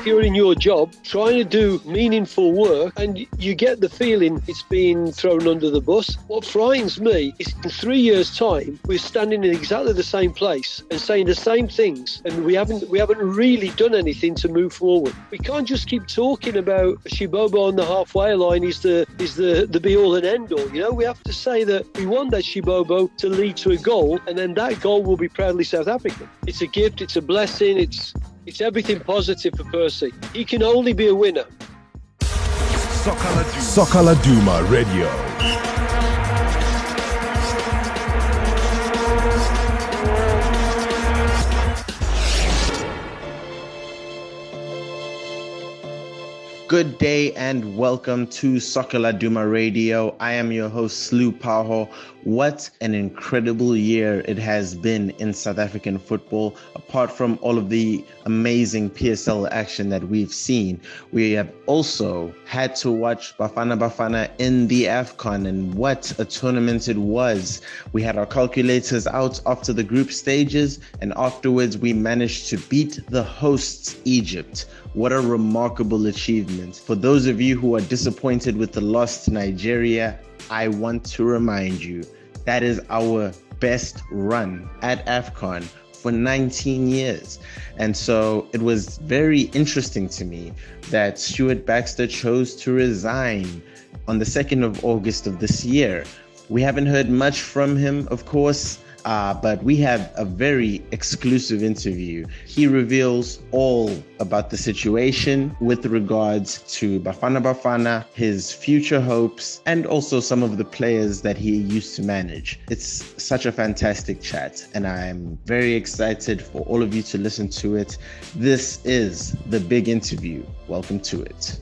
you're in your job trying to do meaningful work and you get the feeling it's being thrown under the bus. What frightens me is in 3 years' time, we're standing in exactly the same place and saying the same things, and we haven't really done anything to move forward. We can't just keep talking about Shibobo on the halfway line is the be all and end all. You know, we have to say that we want that Shibobo to lead to a goal, and then that goal will be proudly South African. It's a gift, it's a blessing, it's everything positive for Percy. He can only be a winner. Soccer Laduma Radio. Good day and welcome to Soccer Laduma Radio. I am your host, Slu Paho. What an incredible year it has been in South African football. Apart from all of the amazing PSL action that we've seen, we have also had to watch Bafana Bafana in the AFCON, and what a tournament it was. We had our calculators out after the group stages, and afterwards we managed to beat the hosts, Egypt. What a remarkable achievement. For those of you who are disappointed with the loss to Nigeria, I want to remind you that is our best run at AFCON for 19 years. And so it was very interesting to me that Stuart Baxter chose to resign on the 2nd of August of this year. We haven't heard much from him, of course, but we have a very exclusive interview. He reveals all about the situation with regards to Bafana Bafana, his future hopes, and also some of the players that he used to manage. It's such a fantastic chat, and I'm very excited for all of you to listen to it. This is the big interview. Welcome to it.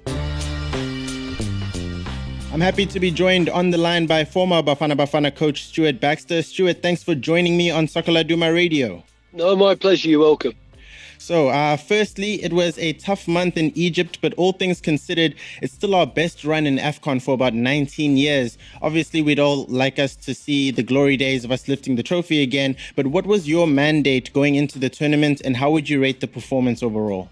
I'm happy to be joined on the line by former Bafana Bafana coach Stuart Baxter. Stuart, thanks for joining me on Soccer Laduma Radio. No, my pleasure. You're welcome. So, firstly, it was a tough month in Egypt, but all things considered, it's still our best run in AFCON for about 19 years. Obviously, we'd all like us to see the glory days of us lifting the trophy again, but what was your mandate going into the tournament, and how would you rate the performance overall?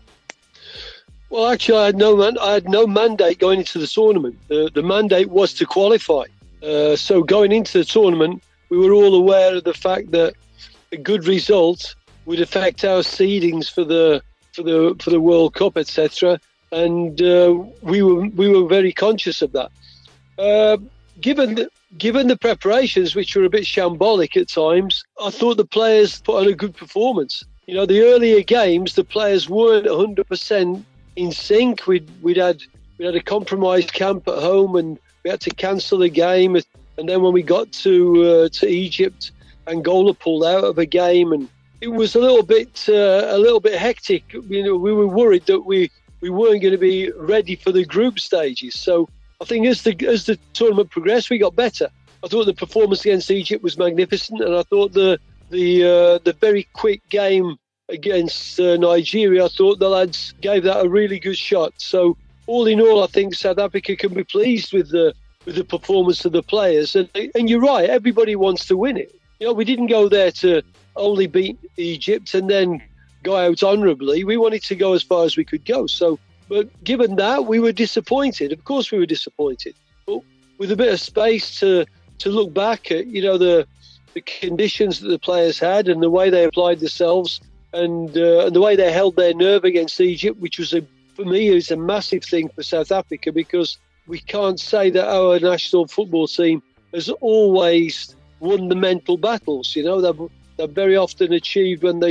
Well, actually, I had no mandate going into the tournament. The mandate was to qualify. So going into the tournament, we were all aware of the fact that a good result would affect our seedings for the World Cup, etc. And we were very conscious of that. Given the preparations, which were a bit shambolic at times, I thought the players put on a good performance. You know, the earlier games, the players weren't 100% in sync. We had a compromised camp at home, and we had to cancel the game. And then when we got to Egypt, Angola pulled out of a game, and it was a little bit hectic. You know, we were worried that we weren't going to be ready for the group stages. So I think as the tournament progressed, we got better. I thought the performance against Egypt was magnificent, and I thought the very quick game against Nigeria, I thought the lads gave that a really good shot. So all in all, I think South Africa can be pleased with the performance of the players. And you're right, everybody wants to win it. You know, we didn't go there to only beat Egypt and then go out honourably. We wanted to go as far as we could go. So, but given that, we were disappointed. Of course, we were disappointed. But with a bit of space to look back at, you know, the conditions that the players had and the way they applied themselves, and the way they held their nerve against Egypt, which was for me is a massive thing for South Africa, because we can't say that our national football team has always won the mental battles. You know, they're very often achieved when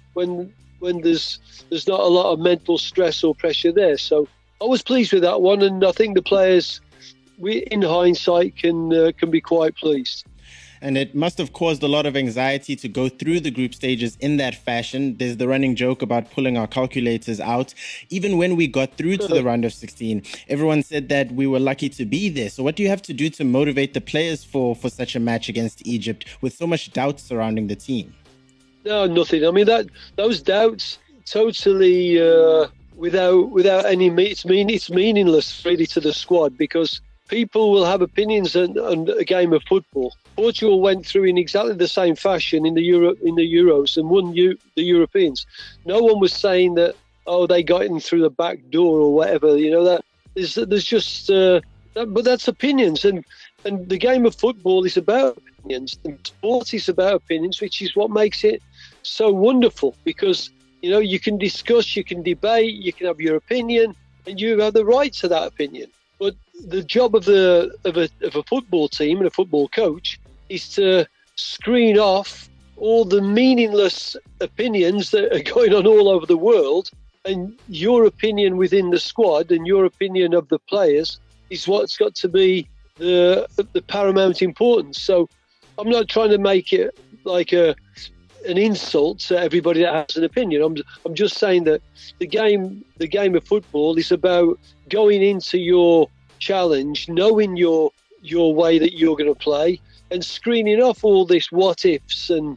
there's not a lot of mental stress or pressure there. So I was pleased with that one, and I think the players, in hindsight, can be quite pleased. And it must have caused a lot of anxiety to go through the group stages in that fashion. There's the running joke about pulling our calculators out. Even when we got through to the round of 16, everyone said that we were lucky to be there. So what do you have to do to motivate the players for such a match against Egypt with so much doubt surrounding the team? No, nothing. I mean, those doubts totally without any... It's meaningless really to the squad, because people will have opinions on a game of football. Portugal went through in exactly the same fashion in the Euros and won the Europeans. No one was saying that oh, they got in through the back door or whatever. That there's just but that's opinions, and the game of football is about opinions, and sport is about opinions, which is what makes it so wonderful, because you can discuss, you can debate, you can have your opinion, and you have the right to that opinion. But the job of a football team and a football coach is to screen off all the meaningless opinions that are going on all over the world, and your opinion within the squad and your opinion of the players is what's got to be the paramount importance. So I'm not trying to make it like an insult to everybody that has an opinion. I'm just saying that the game of football is about going into your challenge, knowing your way that you're going to play, and screening off all this what ifs and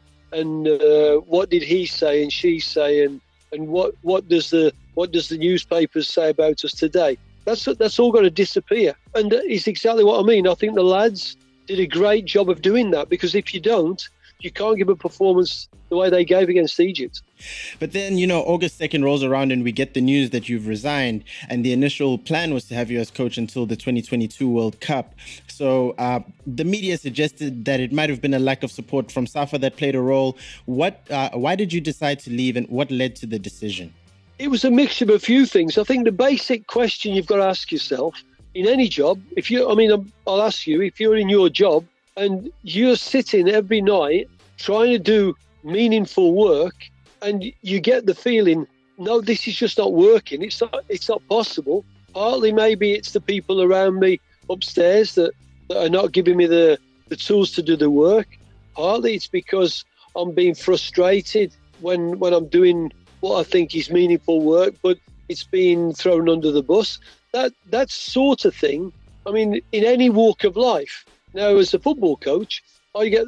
what did he say and she say, and what does the newspapers say about us today. That's all got to disappear, and it's exactly what I mean. I think the lads did a great job of doing that, because if you don't, you can't give a performance the way they gave against Egypt. But then, August 2nd rolls around and we get the news that you've resigned, and the initial plan was to have you as coach until the 2022 World Cup. So the media suggested that it might have been a lack of support from SAFA that played a role. Why did you decide to leave, and what led to the decision? It was a mixture of a few things. I think the basic question you've got to ask yourself in any job, I'll ask you, if you're in your job and you're sitting every night trying to do meaningful work, and you get the feeling, no, this is just not working. It's not possible. Partly maybe it's the people around me upstairs that are not giving me the tools to do the work. Partly it's because I'm being frustrated when I'm doing what I think is meaningful work, but it's being thrown under the bus. That sort of thing. I mean, in any walk of life. Now, as a football coach, I get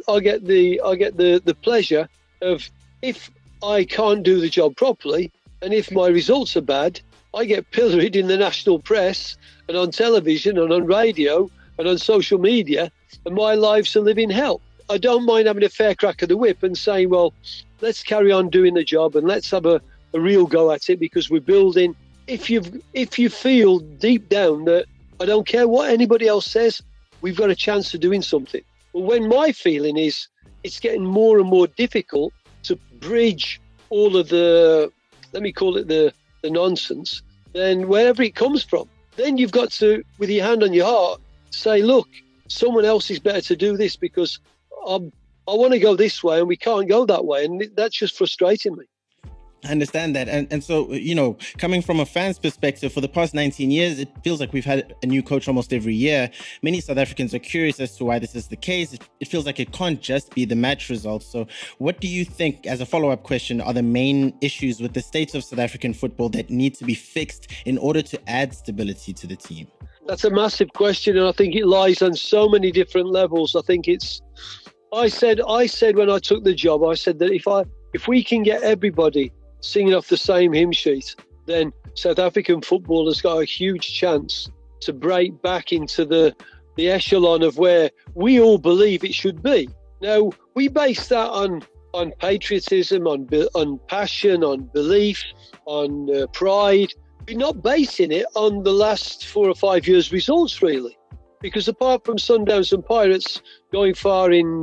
the pleasure of, if I can't do the job properly, and if my results are bad, I get pilloried in the national press and on television and on radio and on social media, and my life's a living hell. I don't mind having a fair crack of the whip and saying, well, let's carry on doing the job and let's have a real go at it, because we're building. If you feel deep down that I don't care what anybody else says, we've got a chance of doing something. But when my feeling is it's getting more and more difficult to bridge all of the, let me call it the nonsense, then wherever it comes from, then you've got to, with your hand on your heart, say, look, someone else is better to do this, because I want to go this way and we can't go that way. And that's just frustrating me. I understand that. And so, coming from a fan's perspective, for the past 19 years, it feels like we've had a new coach almost every year. Many South Africans are curious as to why this is the case. It feels like it can't just be the match results. So what do you think, as a follow-up question, are the main issues with the state of South African football that need to be fixed in order to add stability to the team? That's a massive question, and I think it lies on so many different levels. I think I said when I took the job, I said that if we can get everybody singing off the same hymn sheet, then South African football has got a huge chance to break back into the echelon of where we all believe it should be. Now, we base that on patriotism, on passion, on belief, on pride. We're not basing it on the last 4 or 5 years' results, really, because apart from Sundowns and Pirates going far in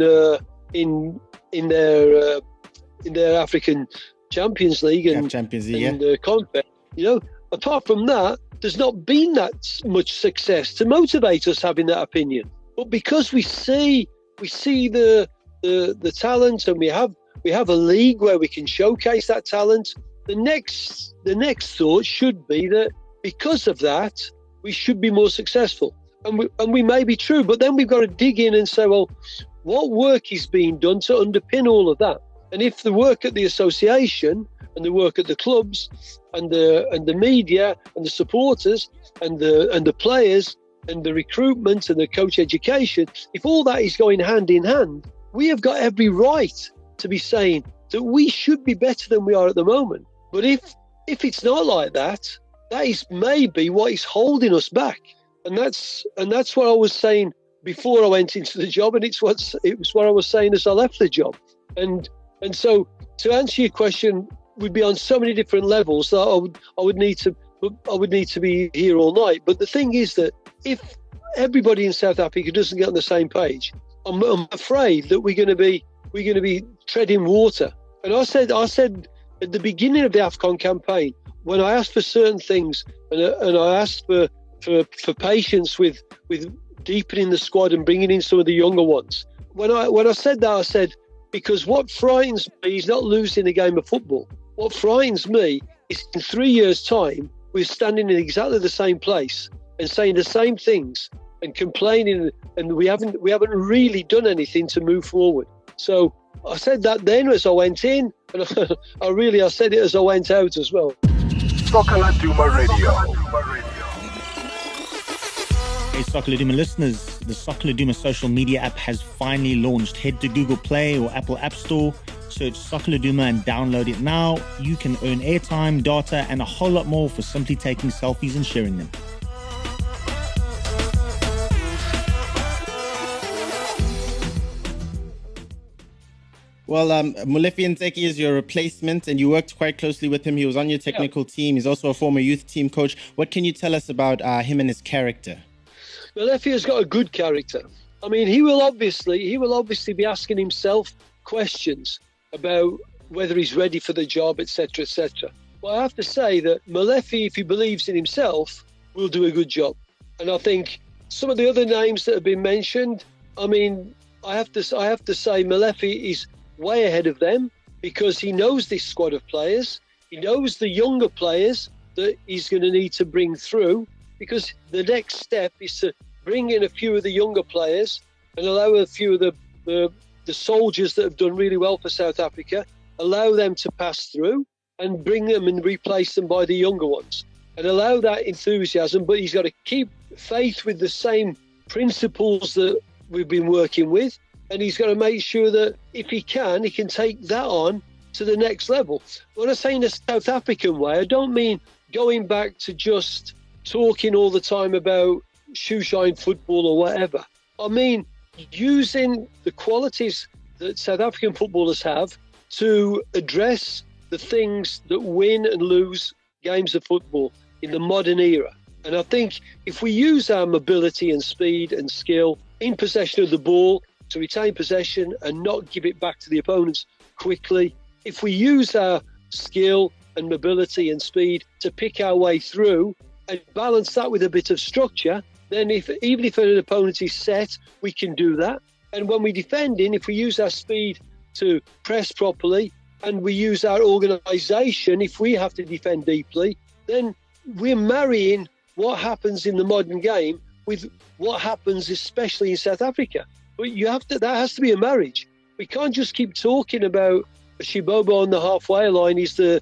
their African Champions League and Confed, apart from that, there's not been that much success to motivate us having that opinion. But because we see the talent, and we have a league where we can showcase that talent, the next thought should be that because of that, we should be more successful. And we may be true, but then we've got to dig in and say, well, what work is being done to underpin all of that? And if the work at the association and the work at the clubs and the media and the supporters and the players and the recruitment and the coach education, if all that is going hand in hand, we have got every right to be saying that we should be better than we are at the moment. But if it's not like that, that is maybe what is holding us back. And that's what I was saying before I went into the job, and it was what I was saying as I left the job. And so to answer your question, we'd be on so many different levels that I would need to be here all night. But the thing is that if everybody in South Africa doesn't get on the same page, I'm afraid that we're going to be treading water. And I said at the beginning of the AFCON campaign, when I asked for certain things and I asked for patience with deepening the squad and bringing in some of the younger ones. When I said that, I said, because what frightens me is not losing a game of football. What frightens me is in 3 years' time, we're standing in exactly the same place and saying the same things and complaining, and we haven't really done anything to move forward. So I said that then as I went in, and I said it as I went out as well. Soccer Laduma Radio. Hey Soccer Laduma listeners, the Soccer Laduma social media app has finally launched. Head to Google Play or Apple App Store, search Soccer Laduma and download it now. You can earn airtime, data and a whole lot more for simply taking selfies and sharing them. Well, Molefi Ntseki is your replacement and you worked quite closely with him. He was on your technical team. He's also a former youth team coach. What can you tell us about him and his character? Molefi has got a good character. I mean, he will obviously be asking himself questions about whether he's ready for the job, etc., etc. Well, I have to say that Molefi, if he believes in himself, will do a good job. And I think some of the other names that have been mentioned, I mean, I have to say Molefi is way ahead of them because he knows this squad of players. He knows the younger players that he's going to need to bring through, because the next step is to bring in a few of the younger players and allow a few of the soldiers that have done really well for South Africa, allow them to pass through and bring them and replace them by the younger ones and allow that enthusiasm. But he's got to keep faith with the same principles that we've been working with, and he's got to make sure that if he can take that on to the next level. When I say in a South African way, I don't mean going back to just talking all the time about shoeshine football or whatever. I mean using the qualities that South African footballers have to address the things that win and lose games of football in the modern era. And I think if we use our mobility and speed and skill in possession of the ball to retain possession and not give it back to the opponents quickly, if we use our skill and mobility and speed to pick our way through and balance that with a bit of structure, then even if an opponent is set, we can do that. And when we're defending, if we use our speed to press properly and we use our organisation, if we have to defend deeply, then we're marrying what happens in the modern game with what happens especially in South Africa. But that has to be a marriage. We can't just keep talking about Shibobo on the halfway line is the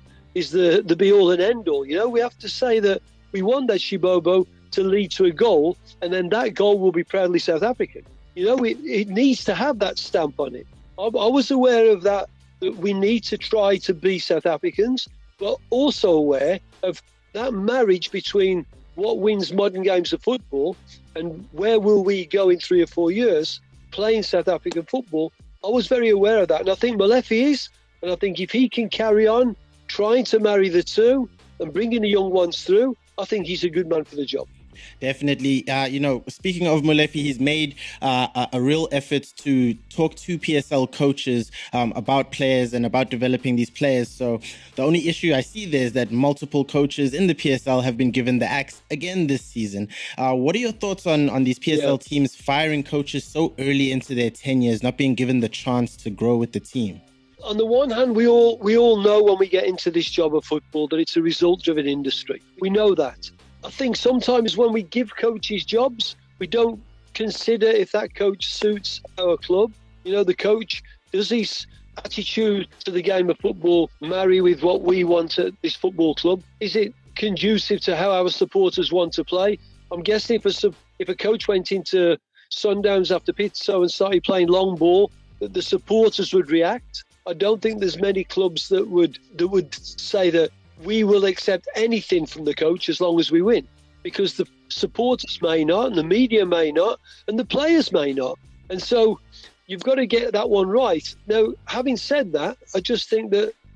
be all and end all. You know, we have to say that we want that Shibobo to lead to a goal, and then that goal will be proudly South African. You know, it needs to have that stamp on it. I was aware of that we need to try to be South Africans, but also aware of that marriage between what wins modern games of football and where will we go in 3 or 4 years playing South African football. I was very aware of that, and I think Molefi is, and I think if he can carry on trying to marry the two and bringing the young ones through, I think he's a good man for the job. Definitely. Speaking of Molefi, he's made a real effort to talk to PSL coaches about players and about developing these players. So the only issue I see there is that multiple coaches in the PSL have been given the axe again this season. What are your thoughts on these PSL teams firing coaches so early into their tenures, not being given the chance to grow with the team? On the one hand, we all know when we get into this job of football that it's a result-driven industry. We know that. I think sometimes when we give coaches jobs, we don't consider if that coach suits our club. You know, the coach, does his attitude to the game of football marry with what we want at this football club? Is it conducive to how our supporters want to play? I'm guessing if a coach went into Sundowns after Pitso and started playing long ball, that the supporters would react. I don't think there's many clubs that would say that we will accept anything from the coach as long as we win, because the supporters may not, and the media may not, and the players may not. And so you've got to get that one right. Now, having said that, I just think that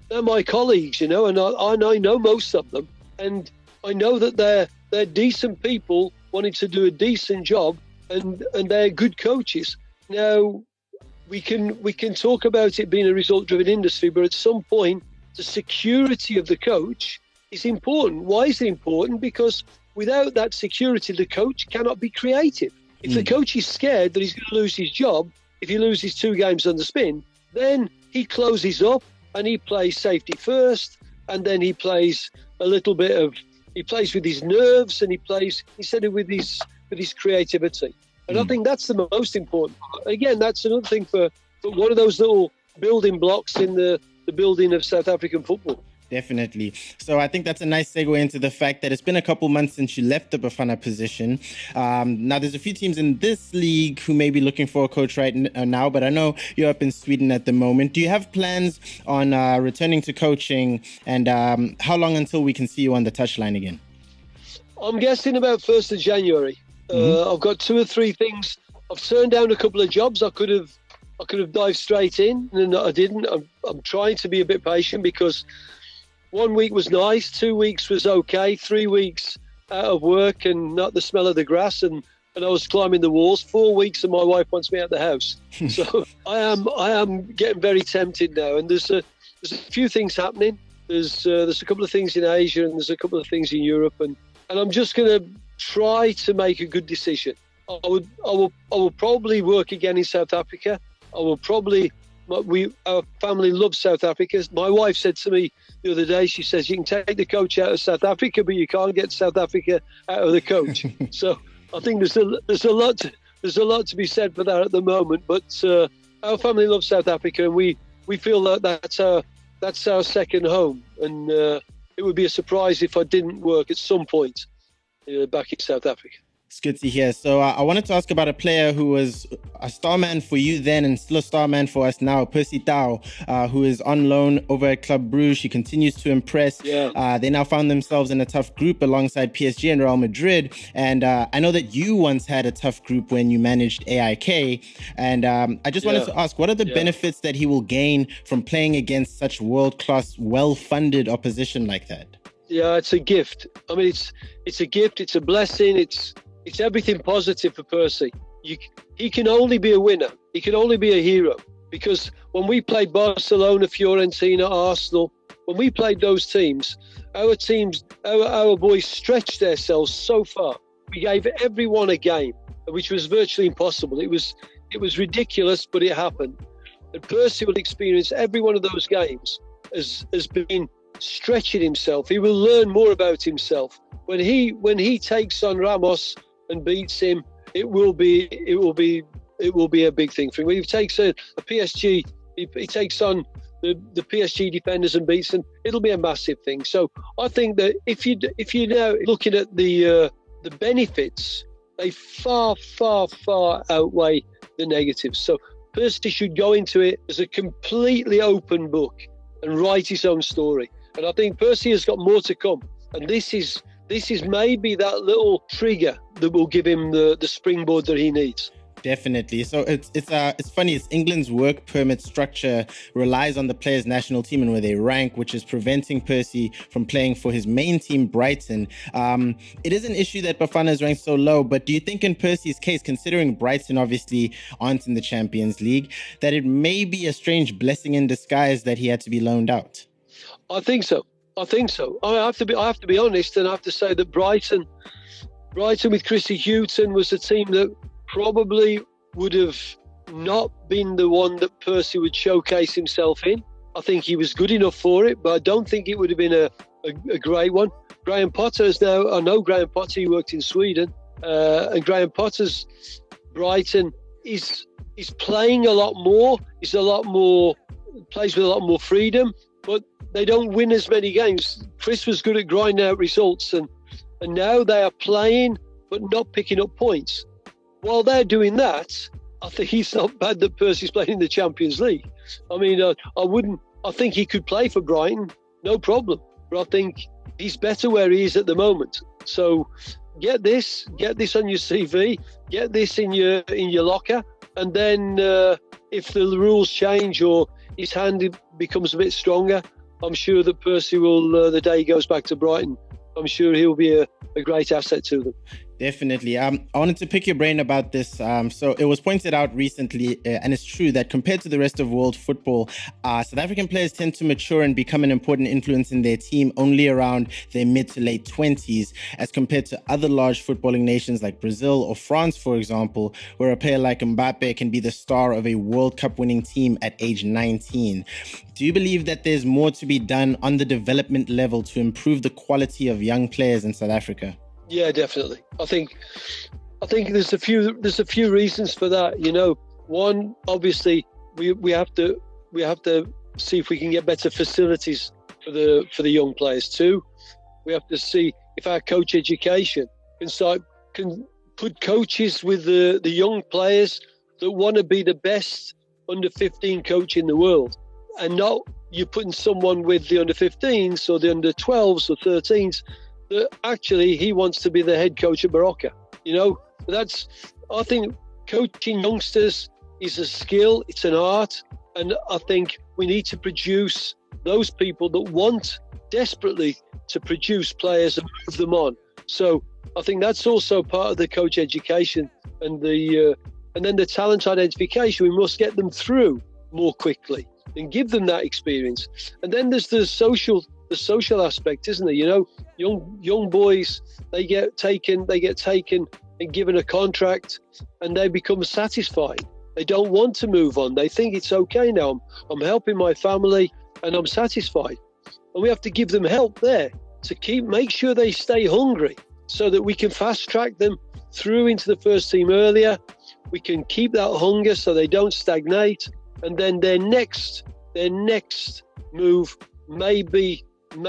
they're my colleagues, and I know most of them, and I know that they're decent people wanting to do a decent job, and they're good coaches. Now, we can talk about it being a result-driven industry, but at some point, the security of the coach is important. Why is it important? Because without that security, the coach cannot be creative. If the coach is scared that he's going to lose his job, if he loses 2 games on the spin, then he closes up and he plays safety first, and then he plays he plays with his nerves, and he plays instead of with his creativity. And I think that's the most important part. Again, that's another thing for one of those little building blocks in the building of South African football. Definitely. So I think that's a nice segue into the fact that it's been a couple months since you left the Bafana position. Now, there's a few teams in this league who may be looking for a coach right now, but I know you're up in Sweden at the moment. Do you have plans on returning to coaching, and how long until we can see you on the touchline again? I'm guessing about 1st of January. I've got 2 or 3 things. I've turned down a couple of jobs. I could have dived straight in, and I didn't. I'm trying to be a bit patient, because 1 week was nice, 2 weeks was okay, 3 weeks out of work and not the smell of the grass, and I was climbing the walls. 4 weeks and my wife wants me out the house. So I am getting very tempted now, and there's a few things happening. There's a couple of things in Asia, and there's a couple of things in Europe, and I'm just going to try to make a good decision. I will probably work again in South Africa. Our family loves South Africa. My wife said to me the other day, she says, you can take the coach out of South Africa, but you can't get South Africa out of the coach. So I think there's a lot to be said for that at the moment. But our family loves South Africa, and we feel that that's our second home. And it would be a surprise if I didn't work at some point back in South Africa. It's good to hear. So I wanted to ask about a player who was a star man for you then and still a star man for us now, Percy Tau, who is on loan over at Club Brugge. He continues to impress. Yeah. They now found themselves in a tough group alongside PSG and Real Madrid. And I know that you once had a tough group when you managed AIK. And I just wanted to ask, what are the benefits that he will gain from playing against such world-class, well-funded opposition like that? Yeah, it's a gift. I mean, it's a gift. It's a blessing. It's everything positive for Percy. He can only be a winner. He can only be a hero, because when we played Barcelona, Fiorentina, Arsenal, when we played those teams, our boys stretched themselves so far. We gave everyone a game, which was virtually impossible. It was ridiculous, but it happened. And Percy will experience every one of those games as being stretching himself. He will learn more about himself. When he takes on Ramos and beats him, it will be a big thing for him. When he takes a PSG, he takes on the PSG defenders and beats them, it'll be a massive thing. So I think that if you're now looking at the benefits, they far outweigh the negatives. So Percy should go into it as a completely open book and write his own story. And I think Percy has got more to come. And this is maybe that little trigger that will give him the springboard that he needs. Definitely. So it's funny. It's England's work permit structure relies on the players' national team and where they rank, which is preventing Percy from playing for his main team, Brighton. It is an issue that Bafana is ranked so low, but do you think in Percy's case, considering Brighton obviously aren't in the Champions League, that it may be a strange blessing in disguise that he had to be loaned out? I think so. I have to be honest, and I have to say that Brighton with Chrissy Hughton was a team that probably would have not been the one that Percy would showcase himself in. I think he was good enough for it, but I don't think it would have been a great one. Graham Potter I know Graham Potter, he worked in Sweden, and Graham Potter's Brighton is playing a lot more. Plays with a lot more freedom, but they don't win as many games. Chris was good at grinding out results, and now they are playing but not picking up points. While they're doing that, I think it's not bad that Percy's playing in the Champions League. I mean, I think he could play for Brighton, no problem. But I think he's better where he is at the moment. So get this on your CV, get this in your locker, and then if the rules change or his hand becomes a bit stronger, I'm sure that Percy will, the day he goes back to Brighton, I'm sure he'll be a great asset to them. Definitely. I wanted to pick your brain about this. So it was pointed out recently, and it's true that compared to the rest of world football, South African players tend to mature and become an important influence in their team only around their mid to late 20s, as compared to other large footballing nations like Brazil or France, for example, where a player like Mbappe can be the star of a World Cup winning team at age 19. Do you believe that there's more to be done on the development level to improve the quality of young players in South Africa? Yeah, definitely. I think there's a few reasons for that. You know, one, obviously, we have to see if we can get better facilities for the young players. Two, we have to see if our coach education can put coaches with the young players that want to be the best under 15 coach in the world, and not you're putting someone with the under 15s or the under 12s or 13s. That actually he wants to be the head coach at Baroka. You know, I think coaching youngsters is a skill, it's an art, and I think we need to produce those people that want desperately to produce players and move them on. So I think that's also part of the coach education and then the talent identification. We must get them through more quickly and give them that experience. And then there's the social aspect, isn't there? You know, young boys, they get taken and given a contract, and they become satisfied. They don't want to move on. They think it's okay now. I'm helping my family and I'm satisfied. And we have to give them help there to make sure they stay hungry, so that we can fast track them through into the first team earlier. We can keep that hunger so they don't stagnate, and then their next move may be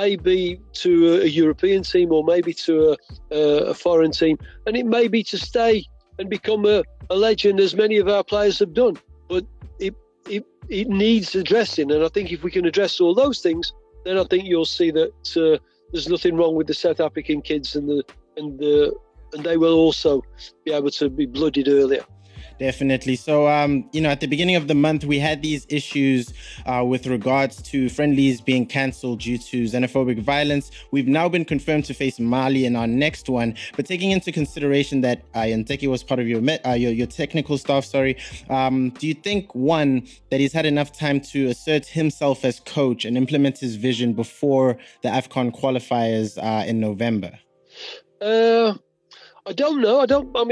to a European team, or maybe to a foreign team, and it may be to stay and become a legend, as many of our players have done. But it needs addressing, and I think if we can address all those things, then I think you'll see that there's nothing wrong with the South African kids, and they will also be able to be blooded earlier. Definitely. So, at the beginning of the month, we had these issues with regards to friendlies being cancelled due to xenophobic violence. We've now been confirmed to face Mali in our next one. But taking into consideration that Yanteki was part of your technical staff, do you think, one, that he's had enough time to assert himself as coach and implement his vision before the AFCON qualifiers in November? I don't know.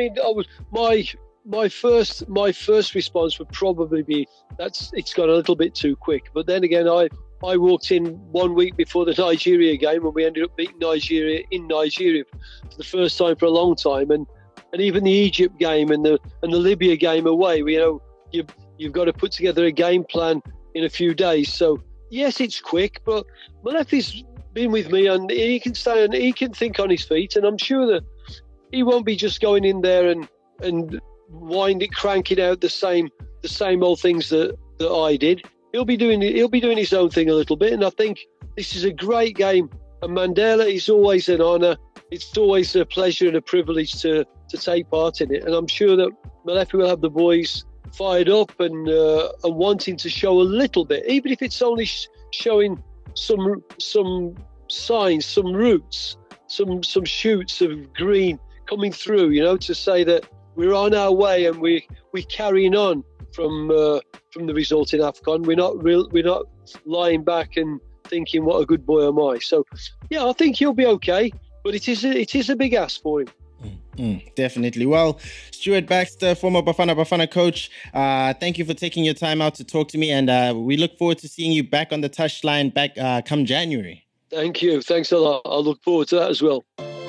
My first response would probably be it's gone a little bit too quick. But then again, I walked in 1 week before the Nigeria game, and we ended up beating Nigeria in Nigeria for the first time for a long time. And even the Egypt game and the Libya game away, you've got to put together a game plan in a few days. So yes, it's quick, but Molefi's been with me, and he can stay and he can think on his feet, and I'm sure that he won't be just going in there and cranking out the same old things that I did. He'll be doing his own thing a little bit, and I think this is a great game. And Mandela is always an honour. It's always a pleasure and a privilege to take part in it. And I'm sure that Molefi will have the boys fired up and wanting to show a little bit, even if it's only showing some signs, some roots, some shoots of green coming through. To say that we're on our way and we're carrying on from the result in AFCON. We're not lying back and thinking, what a good boy am I. So yeah, I think he'll be okay, but it is a big ask for him. Definitely. Well, Stuart Baxter, former Bafana coach, thank you for taking your time out to talk to me, and we look forward to seeing you back on the touchline come January. Thank you. Thanks a lot. I look forward to that as well.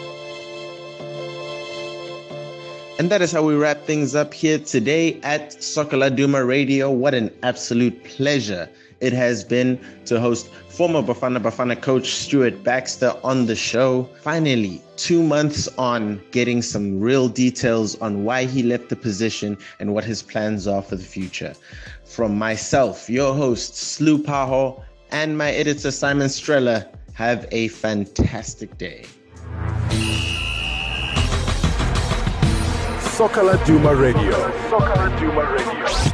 And that is how we wrap things up here today at Soccer Laduma Radio. What an absolute pleasure it has been to host former Bafana coach Stuart Baxter on the show. Finally, 2 months on, getting some real details on why he left the position and what his plans are for the future. From myself, your host, Slu Paho, and my editor, Simon Streller, have a fantastic day. Soccer Laduma Radio.